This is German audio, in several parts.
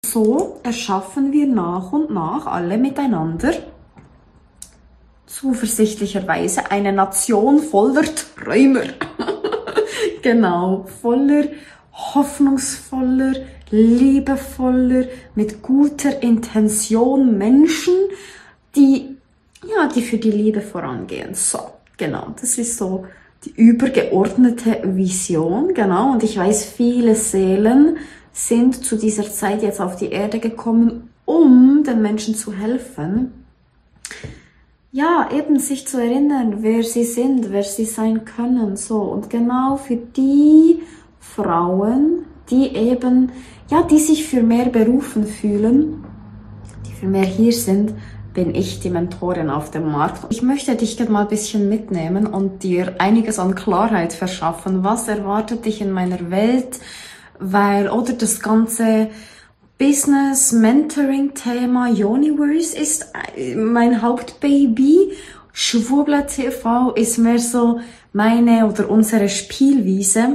So erschaffen wir nach und nach alle miteinander zuversichtlicherweise eine Nation voller Träumer. Genau, voller, hoffnungsvoller, liebevoller, mit guter Intention Menschen, die für die Liebe vorangehen. So, genau, das ist so die übergeordnete Vision, genau. Und ich weiß, viele Seelen sind zu dieser Zeit jetzt auf die Erde gekommen, um den Menschen zu helfen. Ja, eben sich zu erinnern, wer sie sind, wer sie sein können, so. Und genau für die Frauen, die eben, die sich für mehr berufen fühlen, die für mehr hier sind, bin ich die Mentorin auf dem Markt. Ich möchte dich gerne mal ein bisschen mitnehmen und dir einiges an Klarheit verschaffen. Was erwartet dich in meiner Welt? Oder das ganze Business, Mentoring-Thema, Universe ist mein Hauptbaby. Schwurbler TV ist mehr so meine oder unsere Spielwiese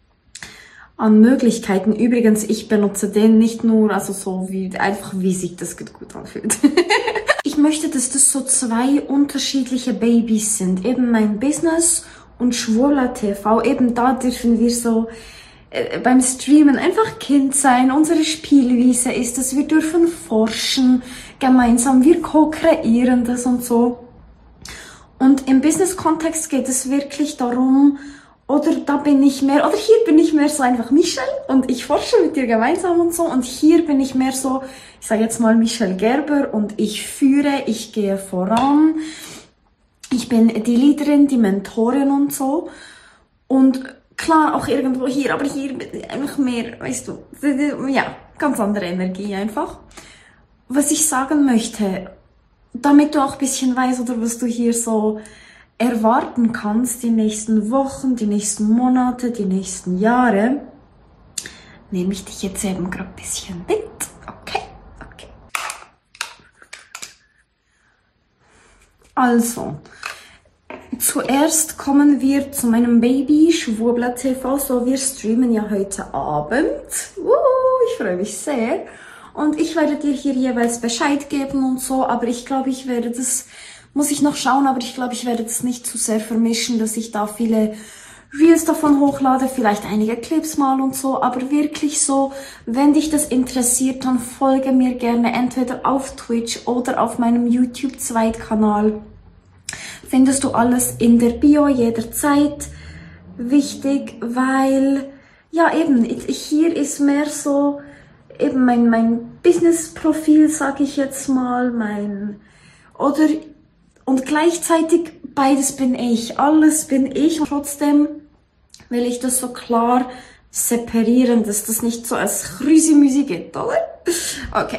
an Möglichkeiten. Übrigens, ich benutze den nicht nur, wie sich das gut anfühlt. Ich möchte, dass das so zwei unterschiedliche Babys sind. Eben mein Business und Schwurbler TV. Eben da dürfen wir so beim Streamen einfach Kind sein. Unsere Spielwiese ist es. Wir dürfen forschen gemeinsam. Wir co-kreieren das und so. Und im Business-Kontext geht es wirklich darum, hier bin ich mehr so einfach Michelle und ich forsche mit dir gemeinsam und so. Und hier bin ich mehr so, ich sage jetzt mal Michelle Gerber und ich führe, ich gehe voran. Ich bin die Leaderin, die Mentorin und so. Und klar, auch irgendwo hier, aber hier einfach mehr, weißt du, ganz andere Energie einfach. Was ich sagen möchte, damit du auch ein bisschen weißt, oder was du hier so erwarten kannst, die nächsten Wochen, die nächsten Monate, die nächsten Jahre, nehme ich dich jetzt eben gerade ein bisschen mit. Okay. Also, zuerst kommen wir zu meinem Baby Schwurbler TV. So, wir streamen ja heute Abend. Ich freue mich sehr. Und ich werde dir hier jeweils Bescheid geben und so, aber ich glaube, ich werde das, muss ich noch schauen, aber ich glaube, ich werde das nicht zu sehr vermischen, dass ich da viele Reels davon hochlade, vielleicht einige Clips mal und so, aber wirklich so, wenn dich das interessiert, dann folge mir gerne entweder auf Twitch oder auf meinem YouTube-Zweitkanal. Findest du alles in der Bio jederzeit. Wichtig, weil, hier ist mehr so eben mein Business-Profil, sag ich jetzt mal, und gleichzeitig beides bin ich, alles bin ich. Und trotzdem will ich das so klar separieren, dass das nicht so als Chrüsi-Müsi geht, oder? Okay.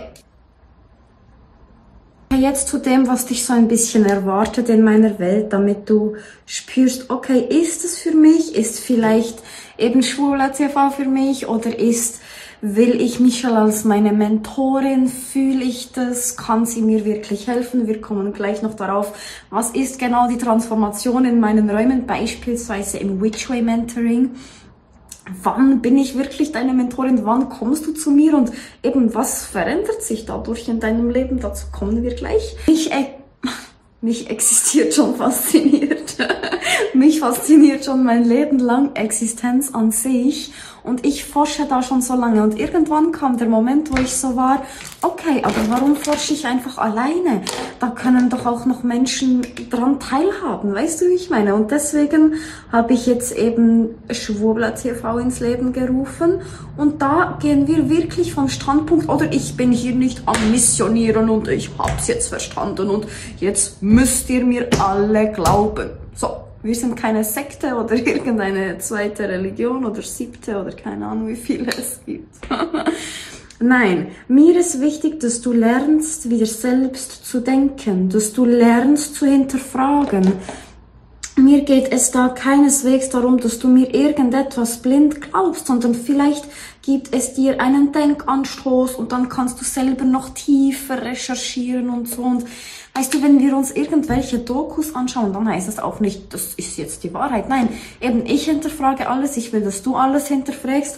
Jetzt zu dem, was dich so ein bisschen erwartet in meiner Welt, damit du spürst, okay, ist es für mich? Ist vielleicht eben Schwurbler TV für mich? Oder will ich Michelle als meine Mentorin? Fühle ich das? Kann sie mir wirklich helfen? Wir kommen gleich noch darauf. Was ist genau die Transformation in meinen Räumen? Beispielsweise im Witchway Mentoring. Wann bin ich wirklich deine Mentorin? Wann kommst du zu mir? Und eben, was verändert sich dadurch in deinem Leben? Dazu kommen wir gleich. Mich existiert schon fasziniert. Mich fasziniert schon mein Leben lang Existenz an sich. Und ich forsche da schon so lange. Und irgendwann kam der Moment, wo ich so war, okay, aber warum forsche ich einfach alleine? Da können doch auch noch Menschen dran teilhaben. Weißt du, wie ich meine? Und deswegen habe ich jetzt eben Schwurbler TV ins Leben gerufen. Und da gehen wir wirklich vom Standpunkt, oder ich bin hier nicht am Missionieren und ich hab's jetzt verstanden und jetzt müsst ihr mir alle glauben. So. Wir sind keine Sekte oder irgendeine zweite Religion oder siebte oder keine Ahnung, wie viele es gibt. Nein, mir ist wichtig, dass du lernst, wieder selbst zu denken, dass du lernst zu hinterfragen. Mir geht es da keineswegs darum, dass du mir irgendetwas blind glaubst, sondern vielleicht gibt es dir einen Denkanstoß und dann kannst du selber noch tiefer recherchieren und so. Und weißt du, wenn wir uns irgendwelche Dokus anschauen, dann heißt es auch nicht, das ist jetzt die Wahrheit. Nein, eben ich hinterfrage alles, ich will, dass du alles hinterfragst.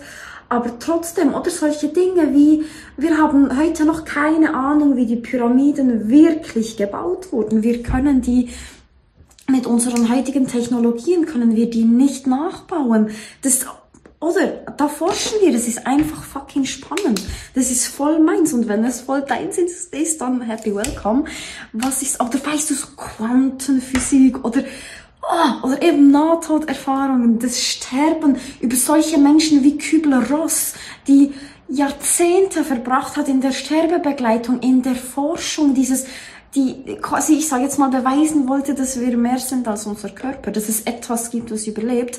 Aber trotzdem, oder solche Dinge wie, wir haben heute noch keine Ahnung, wie die Pyramiden wirklich gebaut wurden. Wir können die, mit unseren heutigen Technologien können wir die nicht nachbauen. Oder da forschen wir, das ist einfach fucking spannend. Das ist voll meins und wenn es voll deins ist, dann happy welcome. Oder weißt du, so Quantenphysik oder eben Nahtoderfahrungen, das Sterben über solche Menschen wie Kübler-Ross, die Jahrzehnte verbracht hat in der Sterbebegleitung, in der Forschung, die quasi, ich sage jetzt mal, beweisen wollte, dass wir mehr sind als unser Körper, dass es etwas gibt, was überlebt.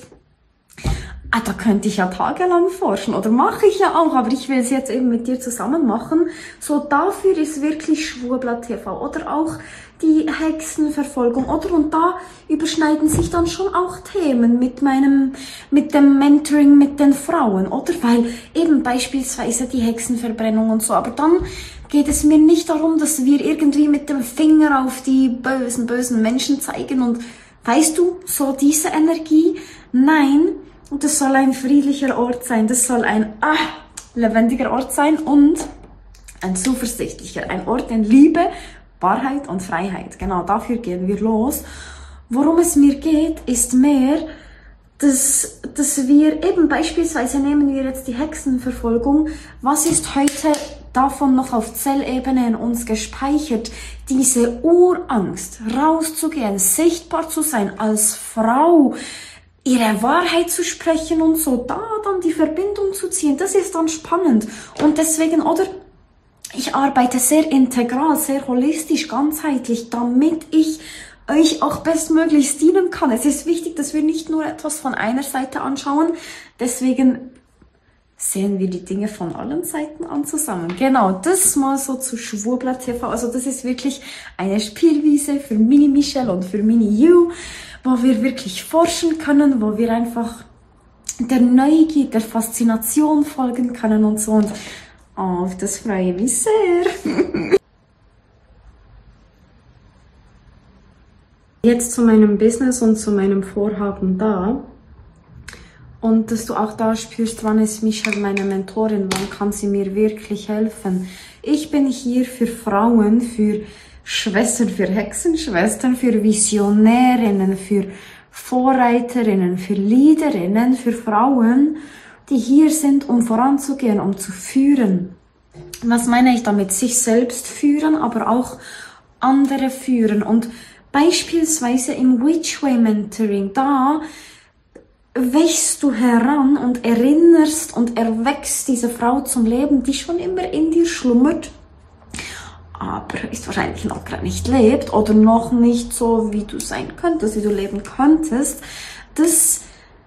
Da könnte ich ja tagelang forschen, oder mache ich ja auch, aber ich will es jetzt eben mit dir zusammen machen. So, dafür ist wirklich Schwurbler TV oder auch die Hexenverfolgung, oder? Und da überschneiden sich dann schon auch Themen mit dem Mentoring mit den Frauen, oder? Weil eben beispielsweise die Hexenverbrennung und so, aber dann geht es mir nicht darum, dass wir irgendwie mit dem Finger auf die bösen Menschen zeigen und, weißt du, so diese Energie, nein, das soll ein friedlicher Ort sein, das soll ein lebendiger Ort sein und ein zuversichtlicher, ein Ort in Liebe, Wahrheit und Freiheit. Genau, dafür gehen wir los. Worum es mir geht, ist mehr, dass wir eben beispielsweise, nehmen wir jetzt die Hexenverfolgung, was ist heute davon noch auf Zellebene in uns gespeichert? Diese Urangst, rauszugehen, sichtbar zu sein als Frau, ihre Wahrheit zu sprechen und so, da dann die Verbindung zu ziehen, das ist dann spannend. Und deswegen, oder? Ich arbeite sehr integral, sehr holistisch, ganzheitlich, damit ich euch auch bestmöglichst dienen kann. Es ist wichtig, dass wir nicht nur etwas von einer Seite anschauen, deswegen sehen wir die Dinge von allen Seiten an zusammen. Genau, das mal so zu Schwurbler TV. Also das ist wirklich eine Spielwiese für Mini Michelle und für Mini You, wo wir wirklich forschen können, wo wir einfach der Neugier, der Faszination folgen können und so. Und auf das freue ich mich sehr. Jetzt zu meinem Business und zu meinem Vorhaben da. Und dass du auch da spürst, wann ist Michelle meine Mentorin, wann kann sie mir wirklich helfen. Ich bin hier für Frauen, für Schwestern, für Hexenschwestern, für Visionärinnen, für Vorreiterinnen, für Leaderinnen, für Frauen, die hier sind, um voranzugehen, um zu führen. Was meine ich damit? Sich selbst führen, aber auch andere führen. Und beispielsweise im Witchway Mentoring, da wächst du heran und erinnerst und erwächst diese Frau zum Leben, die schon immer in dir schlummert, aber ist wahrscheinlich noch gerade nicht lebt oder noch nicht so, wie du sein könntest, wie du leben könntest. Das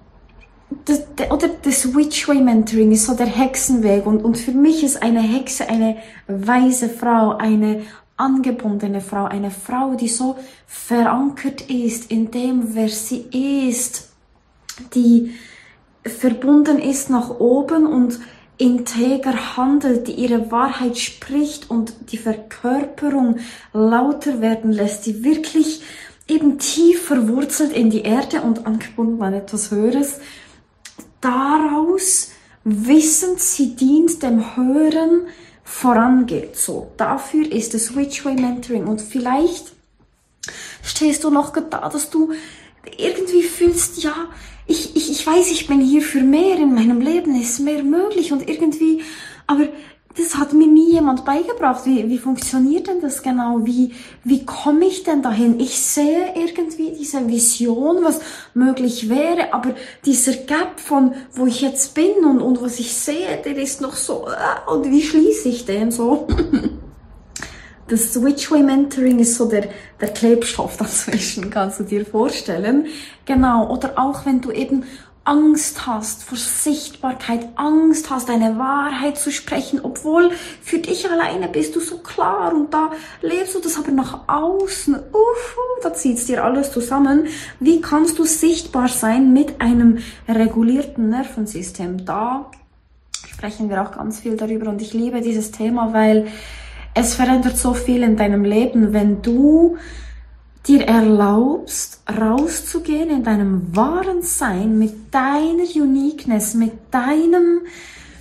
Witchway Mentoring ist so der Hexenweg und für mich ist eine Hexe eine weise Frau, eine angebundene Frau, eine Frau, die so verankert ist in dem, wer sie ist, die verbunden ist nach oben und integer handelt, die ihre Wahrheit spricht und die Verkörperung lauter werden lässt, die wirklich eben tief verwurzelt in die Erde und angebunden an etwas Höheres. Daraus wissend, sie dient dem Höheren, vorangeht. So, dafür ist das Witchway Mentoring. Und vielleicht stehst du noch da, dass du irgendwie fühlst, ja, ich weiß, ich bin hier für mehr, in meinem Leben ist mehr möglich und irgendwie, aber das hat mir nie jemand beigebracht. Wie funktioniert denn das genau? Wie komme ich denn dahin? Ich sehe irgendwie diese Vision, was möglich wäre, aber dieser Gap von, wo ich jetzt bin und was ich sehe, der ist noch so, und wie schließe ich den so? Das Witchway Mentoring ist so der Klebstoff dazwischen, kannst du dir vorstellen. Genau, oder auch wenn du eben Angst hast vor Sichtbarkeit, Angst hast, deine Wahrheit zu sprechen, obwohl für dich alleine bist du so klar und da lebst du das aber nach außen, da zieht's dir alles zusammen. Wie kannst du sichtbar sein mit einem regulierten Nervensystem? Da sprechen wir auch ganz viel darüber und ich liebe dieses Thema, weil es verändert so viel in deinem Leben, wenn du dir erlaubst, rauszugehen in deinem wahren Sein, mit deiner Uniqueness, mit deinem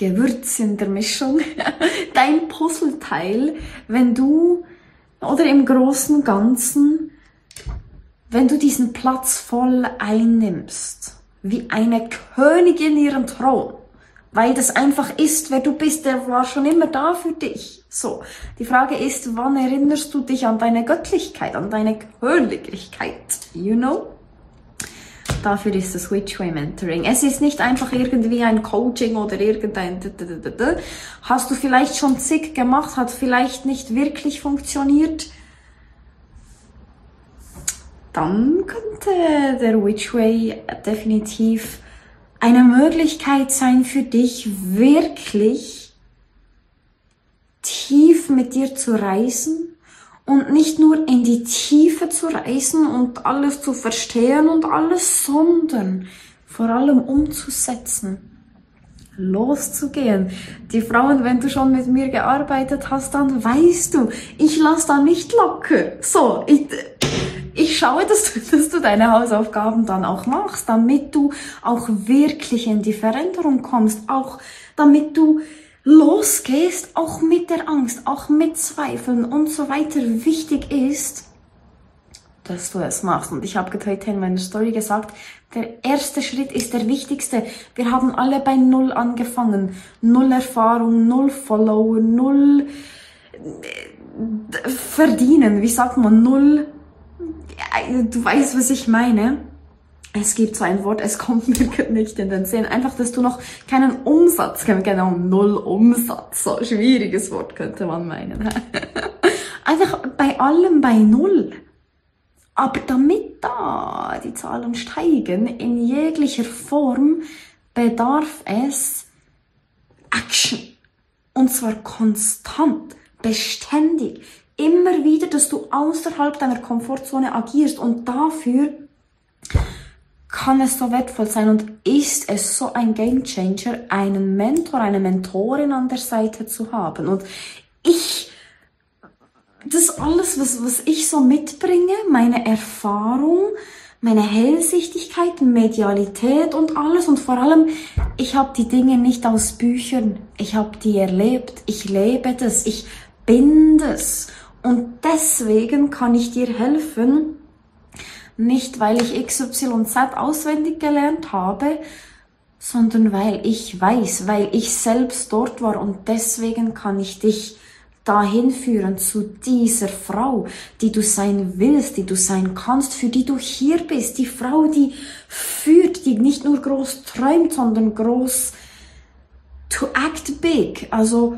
Gewürz in der Mischung, dein Puzzleteil, wenn du, oder im Großen und Ganzen, wenn du diesen Platz voll einnimmst, wie eine Königin ihren Thron, weil das einfach ist, wer du bist, der war schon immer da für dich. So, die Frage ist, wann erinnerst du dich an deine Göttlichkeit, an deine Königlichkeit, you know? Dafür ist das Witchway Mentoring. Es ist nicht einfach irgendwie ein Coaching oder irgendein... Hast du vielleicht schon zig gemacht, hat vielleicht nicht wirklich funktioniert, dann könnte der Witchway definitiv eine Möglichkeit sein für dich, wirklich tief mit dir zu reisen und nicht nur in die Tiefe zu reisen und alles zu verstehen und alles, sondern vor allem umzusetzen. Loszugehen. Die Frauen, wenn du schon mit mir gearbeitet hast, dann weißt du, ich lasse da nicht locker. So, ich schaue, dass du deine Hausaufgaben dann auch machst, damit du auch wirklich in die Veränderung kommst, auch damit du losgehst, auch mit der Angst, auch mit Zweifeln und so weiter. Wichtig ist, dass du es machst. Und ich habe heute in meiner Story gesagt, der erste Schritt ist der wichtigste. Wir haben alle bei Null angefangen. Null Erfahrung, null Follower, null verdienen. Wie sagt man? Null. Du weißt, was ich meine. Es gibt so ein Wort, es kommt mir nicht in den Sinn. Einfach, dass du noch keinen Umsatz, genau, null Umsatz. So schwieriges Wort könnte man meinen. Einfach bei allem bei Null. Aber damit da die Zahlen steigen, in jeglicher Form, bedarf es Action. Und zwar konstant, beständig. Immer wieder, dass du außerhalb deiner Komfortzone agierst. Und dafür kann es so wertvoll sein und ist es so ein Gamechanger, einen Mentor, eine Mentorin an der Seite zu haben. Und das alles, was ich so mitbringe, meine Erfahrung, meine Hellsichtigkeit, Medialität und alles. Und vor allem, ich habe die Dinge nicht aus Büchern. Ich habe die erlebt. Ich lebe das. Ich bin das. Und deswegen kann ich dir helfen, nicht weil ich XYZ auswendig gelernt habe, sondern weil ich weiß, weil ich selbst dort war. Und deswegen kann ich dich dahin führen zu dieser Frau, die du sein willst, die du sein kannst, für die du hier bist. Die Frau, die führt, die nicht nur groß träumt, sondern groß to act big. Also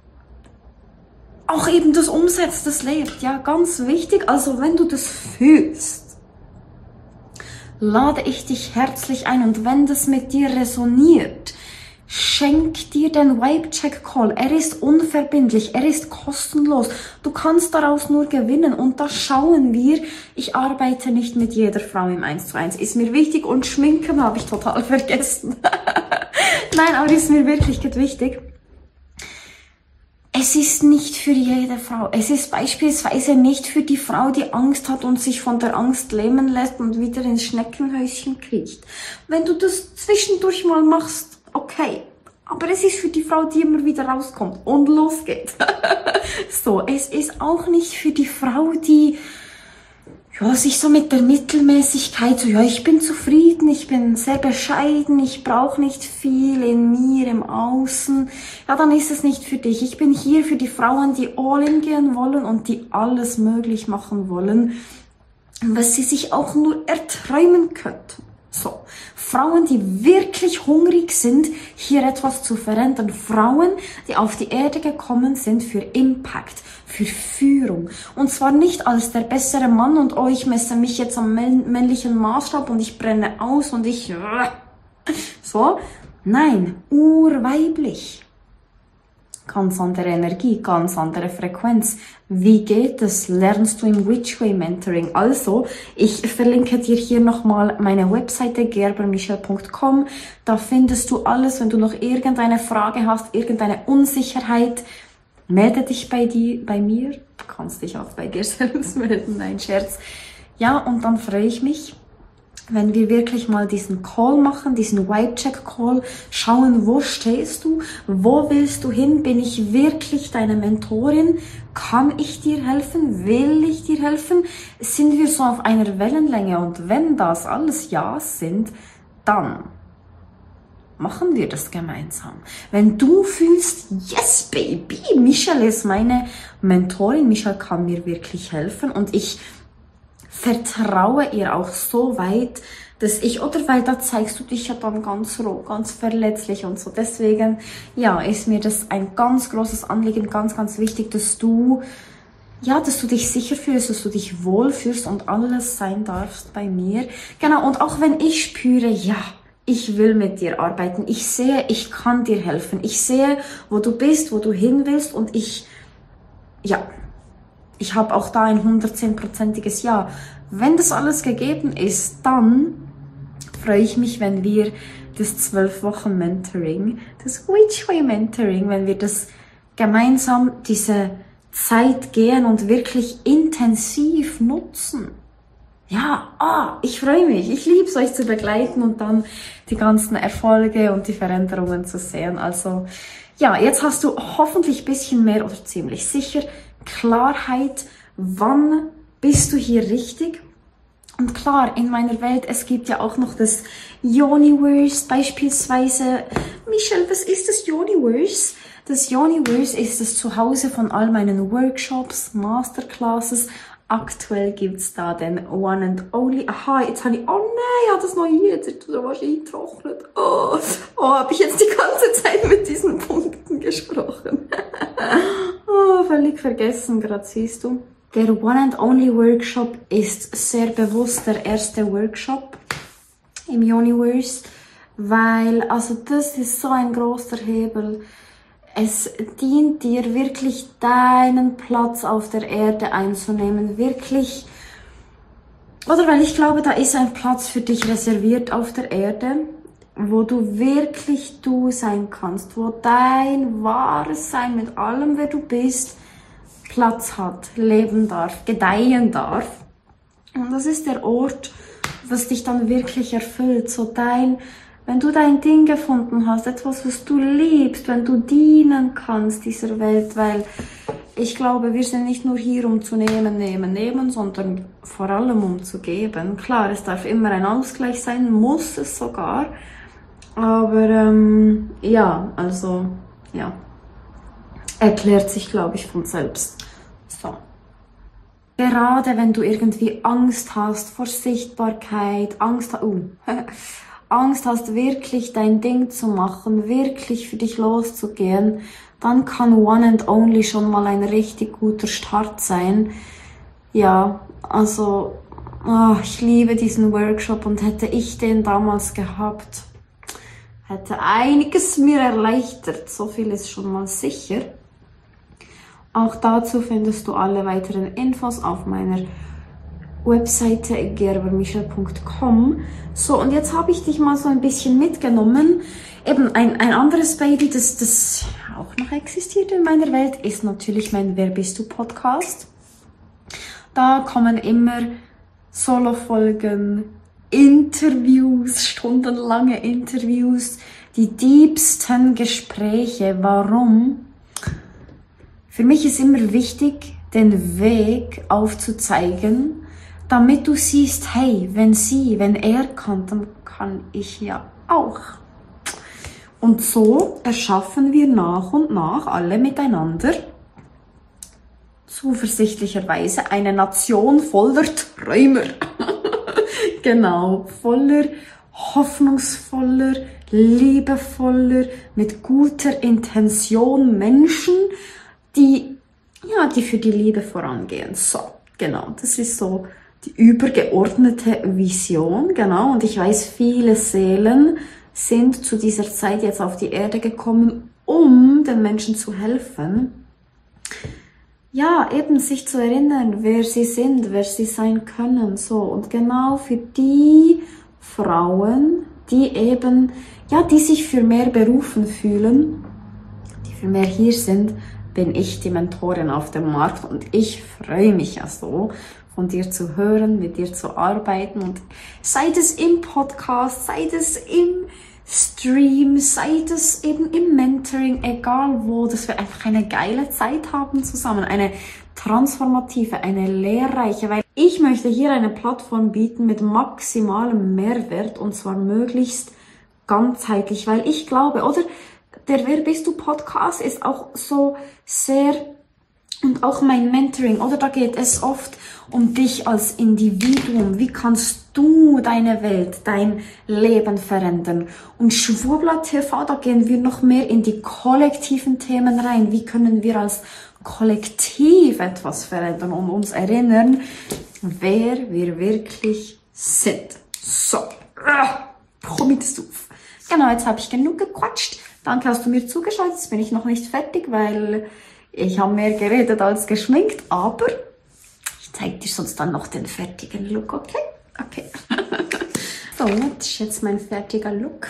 auch eben das umsetzt, das lebt. Ja, ganz wichtig. Also wenn du das fühlst, lade ich dich herzlich ein. Und wenn das mit dir resoniert, schenk dir den Vibe-Check-Call. Er ist unverbindlich, er ist kostenlos. Du kannst daraus nur gewinnen. Und da schauen wir, ich arbeite nicht mit jeder Frau im 1:1. Ist mir wichtig. Und Schminken habe ich total vergessen. Nein, aber ist mir wirklich wichtig. Es ist nicht für jede Frau. Es ist beispielsweise nicht für die Frau, die Angst hat und sich von der Angst lähmen lässt und wieder ins Schneckenhäuschen kriecht. Wenn du das zwischendurch mal machst, okay. Aber es ist für die Frau, die immer wieder rauskommt und losgeht. So, es ist auch nicht für die Frau, die sich so mit der Mittelmäßigkeit, so, ja, ich bin zufrieden, ich bin sehr bescheiden, ich brauche nicht viel in mir, im Außen. Ja, dann ist es nicht für dich. Ich bin hier für die Frauen, die all in gehen wollen und die alles möglich machen wollen, was sie sich auch nur erträumen könnten. So, Frauen, die wirklich hungrig sind, hier etwas zu verändern. Frauen, die auf die Erde gekommen sind für Impact, für Führung. Und zwar nicht als der bessere Mann und ich messe mich jetzt am männlichen Maßstab und ich brenne aus und ich... So, nein, urweiblich. Ganz andere Energie, ganz andere Frequenz. Wie geht es? Lernst du im Witchway Mentoring. Also, ich verlinke dir hier nochmal meine Webseite gerbermichel.com. Da findest du alles. Wenn du noch irgendeine Frage hast, irgendeine Unsicherheit, melde dich bei mir. Du kannst dich auch bei dir selbst melden, nein, Scherz. Ja, und dann freue ich mich, wenn wir wirklich mal diesen Call machen, diesen White-Check-Call, schauen, wo stehst du, wo willst du hin, bin ich wirklich deine Mentorin, kann ich dir helfen, will ich dir helfen, sind wir so auf einer Wellenlänge und wenn das alles Ja's sind, dann machen wir das gemeinsam. Wenn du fühlst, yes baby, Michelle ist meine Mentorin, Michelle kann mir wirklich helfen und ich vertraue ihr auch so weit, dass oder weil da zeigst du dich ja dann ganz roh, ganz verletzlich und so. Deswegen, ja, ist mir das ein ganz großes Anliegen, ganz, ganz wichtig, dass du dich sicher fühlst, dass du dich wohl fühlst und alles sein darfst bei mir. Genau, und auch wenn ich spüre, ja, ich will mit dir arbeiten, ich sehe, ich kann dir helfen, ich sehe, wo du bist, wo du hin willst und ich habe auch da ein 110%iges Ja. Wenn das alles gegeben ist, dann freue ich mich, wenn wir das 12 Wochen Mentoring, das Which Way Mentoring, wenn wir das gemeinsam diese Zeit gehen und wirklich intensiv nutzen. Ja, ich freue mich. Ich liebe es, euch zu begleiten und dann die ganzen Erfolge und die Veränderungen zu sehen. Also, ja, jetzt hast du hoffentlich ein bisschen mehr oder ziemlich sicher Klarheit, wann bist du hier richtig. Und klar, in meiner Welt, es gibt ja auch noch das Yoniverse beispielsweise. Michelle, was ist das Yoniverse? Das Yoniverse ist das Zuhause von all meinen Workshops, Masterclasses. Aktuell gibt's da den One and Only. Aha, jetzt habe ich, oh nein, ich habe das noch hier, jetzt ist das wahrscheinlich eingetrocknet. Oh, habe ich jetzt die ganze Zeit mit diesen Punkten gesprochen. Oh, völlig vergessen, gerade siehst du. Der One and Only Workshop ist sehr bewusst der erste Workshop im Yoniverse, weil, also das ist so ein großer Hebel. Es dient dir wirklich, deinen Platz auf der Erde einzunehmen, wirklich, oder weil ich glaube, da ist ein Platz für dich reserviert auf der Erde, wo du wirklich du sein kannst, wo dein wahres Sein mit allem, wer du bist, Platz hat, leben darf, gedeihen darf. Und das ist der Ort, was dich dann wirklich erfüllt, so wenn du dein Ding gefunden hast, etwas, was du liebst, wenn du dienen kannst dieser Welt, weil ich glaube, wir sind nicht nur hier, um zu nehmen, sondern vor allem um zu geben. Klar, es darf immer ein Ausgleich sein, muss es sogar, aber erklärt sich, glaube ich, von selbst. So. Gerade wenn du irgendwie Angst hast vor Sichtbarkeit, Angst hast, wirklich dein Ding zu machen, wirklich für dich loszugehen, dann kann One and Only schon mal ein richtig guter Start sein. Ja, also, ich liebe diesen Workshop und hätte ich den damals gehabt, hätte einiges mir erleichtert. So viel ist schon mal sicher. Auch dazu findest du alle weiteren Infos auf meiner Webseite gerbermichel.com. So, und jetzt habe ich dich mal so ein bisschen mitgenommen. Eben ein anderes Baby, das auch noch existiert in meiner Welt, ist natürlich mein Wer bist du Podcast. Da kommen immer Solo-Folgen, Interviews, stundenlange Interviews, die tiefsten Gespräche. Warum? Für mich ist immer wichtig, den Weg aufzuzeigen, damit du siehst, hey, wenn er kann, dann kann ich ja auch. Und so erschaffen wir nach und nach alle miteinander zuversichtlicherweise eine Nation voller Träumer. Genau, voller, hoffnungsvoller, liebevoller, mit guter Intention Menschen, die für die Liebe vorangehen. So, genau, das ist so die übergeordnete Vision, genau. Und ich weiß, viele Seelen sind zu dieser Zeit jetzt auf die Erde gekommen, um den Menschen zu helfen. Ja, eben sich zu erinnern, wer sie sind, wer sie sein können, so. Und genau für die Frauen, die eben, die sich für mehr berufen fühlen, die für mehr hier sind, bin ich die Mentorin auf dem Markt und ich freue mich ja so. von dir zu hören, mit dir zu arbeiten. Und sei es im Podcast, sei es im Stream, sei es eben im Mentoring, egal wo, dass wir einfach eine geile Zeit haben zusammen, eine transformative, eine lehrreiche, weil ich möchte hier eine Plattform bieten mit maximalem Mehrwert und zwar möglichst ganzheitlich, weil ich glaube, oder der Wer bist du Podcast ist auch so sehr, und auch mein Mentoring, oder da geht es oft um dich als Individuum. Wie kannst du deine Welt, dein Leben verändern? Und Schwurbler TV, da gehen wir noch mehr in die kollektiven Themen rein. Wie können wir als Kollektiv etwas verändern und uns erinnern, wer wir wirklich sind? So, komm jetzt auf. Genau, jetzt habe ich genug gequatscht. Danke, hast du mir zugeschaut. Jetzt bin ich noch nicht fertig, weil ich habe mehr geredet als geschminkt. Aber ich zeige dir sonst dann noch den fertigen Look, okay? Okay. So, das ist jetzt mein fertiger Look.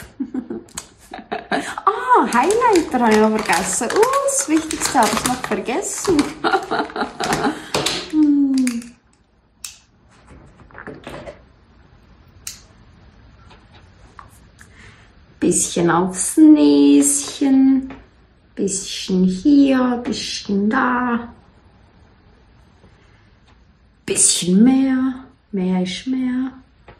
Highlighter habe ich noch vergessen. Das Wichtigste habe ich noch vergessen. Bisschen aufs Näschen, bisschen hier, bisschen da, bisschen mehr, mehr ist mehr.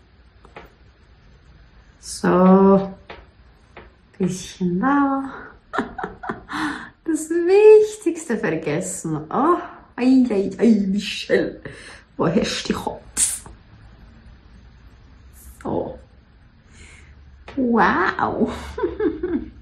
So, bisschen da. Das Wichtigste vergessen. Oh, Michelle, wo hast du den Kopf? Oh. Wow.